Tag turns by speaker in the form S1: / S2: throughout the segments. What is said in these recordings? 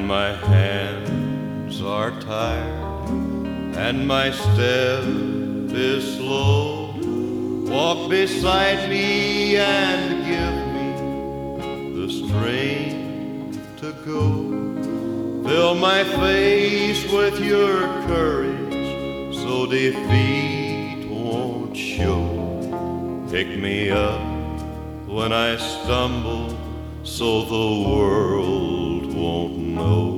S1: my hands are tired and my step is slow, walk beside me and give me the strength to go. Fill my face with your courage so defeat won't show. Pick me up when I stumble so the world won't know.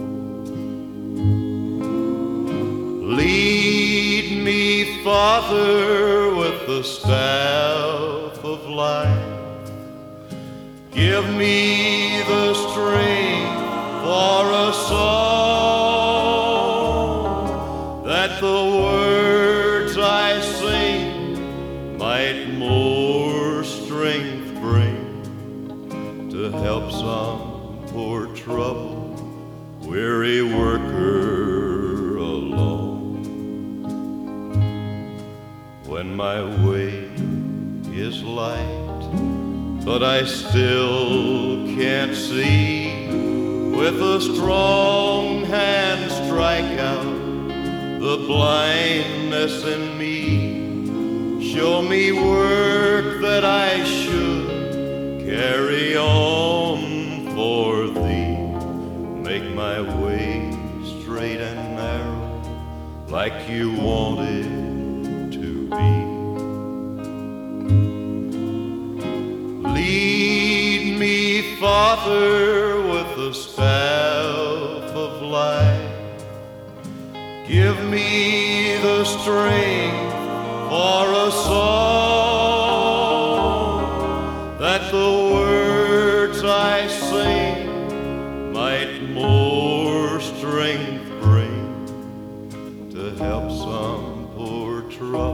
S1: Lead me, Father, with the staff of life. Give me the strength for a song, that the words I sing might more strength bring to help some poor troubled, weary worker along. When my way is light, but I still can't see, with a strong hand strike out the blindness in me. Show me work that I should carry on for thee. Make my way straight and narrow like you want it to be. Lead me, Father, with the staff of life. Give me the strength for a song, that the words I sing might more strength bring to help some poor trouble,